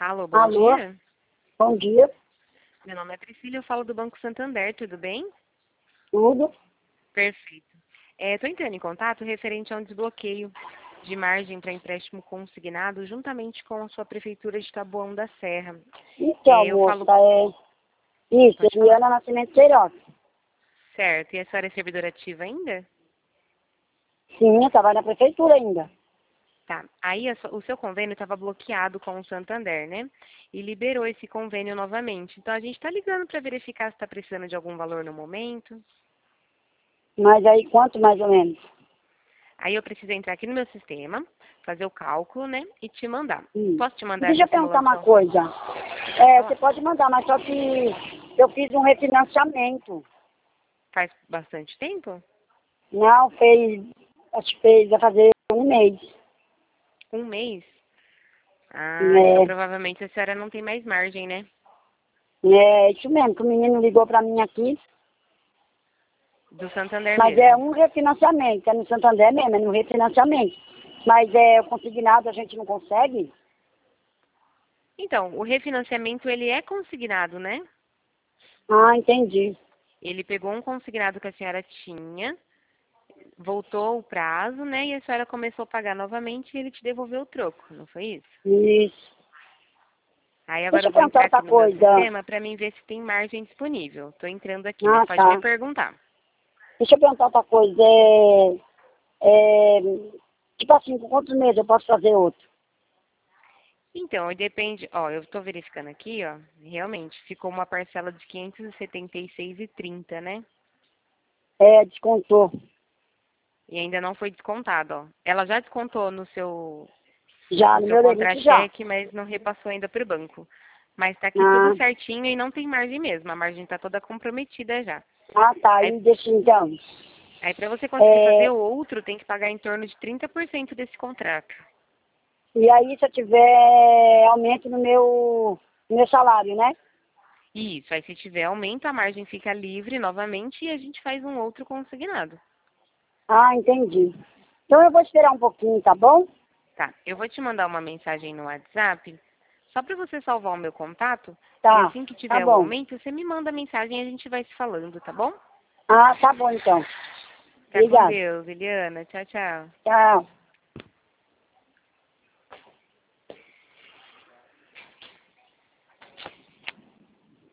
Alô, bom Alô, dia. bom dia, Meu nome é Priscila, eu falo do Banco Santander, tudo bem? tudo. Perfeito. Estou entrando em contato referente a um desbloqueio de margem para empréstimo consignado juntamente com a sua Prefeitura de Taboão da Serra. Então, Eu moça, falo, isso, pode falar? Eliana Nascimento Queiroz. Certo, e a senhora é servidora ativa ainda? Sim, eu trabalho na prefeitura ainda. Tá. Aí o seu convênio estava bloqueado com o Santander, né? E liberou esse convênio novamente. Então a gente está ligando para verificar se está precisando de algum valor no momento. Mas aí, quanto mais ou menos? Aí eu preciso entrar aqui no meu sistema, fazer o cálculo, né? E te mandar. Hum. Posso te E mandar deixa essa eu perguntar uma simulação? coisa. Pode Você falar. pode mandar, mas só que eu fiz um refinanciamento. Faz bastante tempo? Não, acho que vai fazer um mês. Um mês? Ah, então É, provavelmente a senhora não tem mais margem, né? é isso mesmo, que o menino ligou pra mim aqui. Do Santander Mas é mesmo. um refinanciamento, é no Santander mesmo, é no refinanciamento. Mas o consignado a gente não consegue? Então, o refinanciamento ele é consignado, né? Ah, entendi. Ele pegou um consignado que a senhora tinha, voltou o prazo, né? E a senhora começou a pagar novamente e ele te devolveu o troco, não foi isso? Isso. Aí agora Deixa eu eu vou perguntar entrar outra aqui no meu coisa. sistema para mim ver se tem margem disponível. Estou entrando aqui, mas Ah, pode me tá. perguntar. Deixa eu perguntar outra coisa. É, tipo assim, com quantos meses eu posso fazer outro? Então, aí depende, ó, eu estou verificando aqui, ó, realmente ficou uma parcela de 576,30, né? Descontou. E ainda não foi descontado, ó. Ela já descontou Já, no no seu meu limite já. contra-cheque, mas não repassou ainda para o banco. Mas está aqui tudo Ah, certinho e não tem margem mesmo. A margem está toda comprometida já. tá. Aí, Aí deixa então. aí para você conseguir fazer É, o outro, tem que pagar em torno de 30% desse contrato. e aí se eu tiver aumento no meu salário, né? Isso, aí se tiver aumento, a margem fica livre novamente e a gente faz um outro consignado. Ah, entendi. Então eu vou esperar um pouquinho, tá bom? Tá, eu vou te mandar uma mensagem no WhatsApp, só para você salvar o meu contato, e Tá, assim que tá tiver o bom. aumento, você me manda a mensagem e a gente vai se falando, tá bom? Ah, tá bom então. Fica com Obrigada. Deus, Eliana. Tchau, tchau. Tchau.